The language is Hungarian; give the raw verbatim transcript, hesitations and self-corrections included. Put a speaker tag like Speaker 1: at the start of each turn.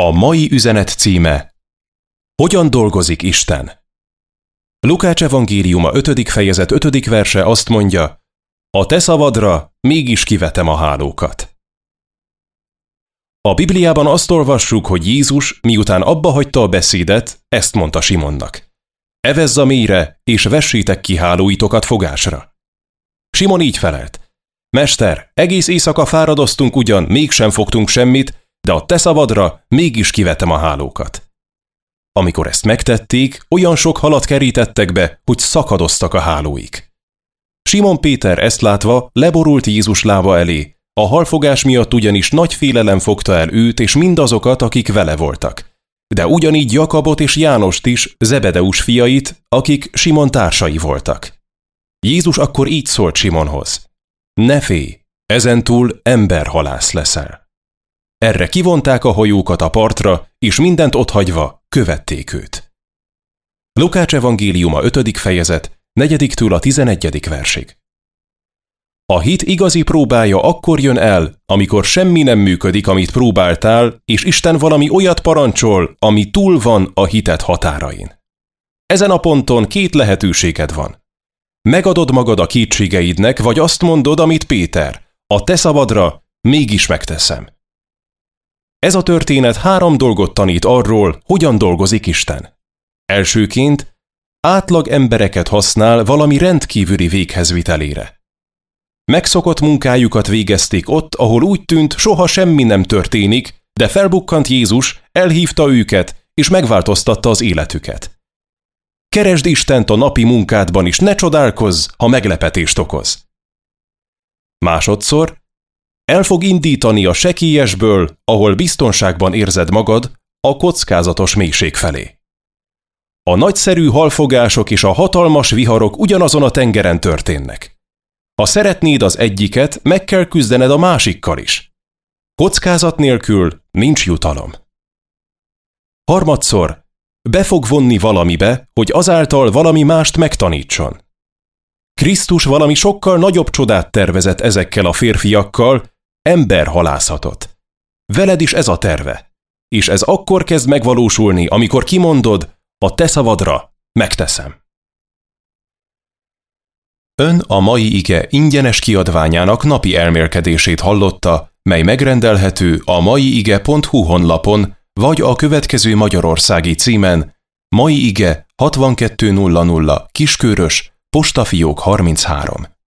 Speaker 1: A mai üzenet címe: Hogyan dolgozik Isten? Lukács evangéliuma ötödik fejezet ötödik verse azt mondja: A te szavadra mégis kivetem a hálókat. A Bibliában azt olvassuk, hogy Jézus, miután abba hagyta a beszédet, ezt mondta Simonnak: Evezz a mélyre, és vessétek ki hálóitokat fogásra. Simon így felelt: Mester, egész éjszaka fáradoztunk ugyan, mégsem fogtunk semmit, de a te szavadra mégis kivetem a hálókat. Amikor ezt megtették, olyan sok halat kerítettek be, hogy szakadoztak a hálóik. Simon Péter ezt látva leborult Jézus lába elé, a halfogás miatt ugyanis nagy félelem fogta el őt és mindazokat, akik vele voltak. De ugyanígy Jakabot és Jánost is, Zebedeus fiait, akik Simon társai voltak. Jézus akkor így szólt Simonhoz: Ne félj, ezentúl emberhalász leszel. Erre kivonták a hajókat a partra, és mindent otthagyva követték őt. Lukács evangéliuma ötödik fejezet, negyediktől a tizenegyedik versig. A hit igazi próbája akkor jön el, amikor semmi nem működik, amit próbáltál, és Isten valami olyat parancsol, ami túl van a hited határain. Ezen a ponton két lehetőséged van. Megadod magad a kétségeidnek, vagy azt mondod, amit Péter: A te szavadra mégis megteszem. Ez a történet három dolgot tanít arról, hogyan dolgozik Isten. Elsőként átlag embereket használ valami rendkívüli véghezvitelére. Megszokott munkájukat végezték ott, ahol úgy tűnt, soha semmi nem történik, de felbukkant Jézus, elhívta őket, és megváltoztatta az életüket. Keresd Istent a napi munkádban is, ne csodálkozz, ha meglepetést okoz. Másodszor el fog indítani a sekélyesből, ahol biztonságban érzed magad, a kockázatos mélység felé. A nagyszerű halfogások és a hatalmas viharok ugyanazon a tengeren történnek. Ha szeretnéd az egyiket, meg kell küzdened a másikkal is. Kockázat nélkül nincs jutalom. Harmadszor be fog vonni valamibe, hogy azáltal valami mást megtanítson. Krisztus valami sokkal nagyobb csodát tervezett ezekkel a férfiakkal, emberhalászatot. Veled is ez a terve, és ez akkor kezd megvalósulni, amikor kimondod: A te szavadra megteszem. Ön a mai ige ingyenes kiadványának napi elmélkedését hallotta, mely megrendelhető a maiige pont hu honlapon, vagy a következő magyarországi címen: Mai ige hatvankettő nulla nulla Kiskörös, postafiók harminchárom.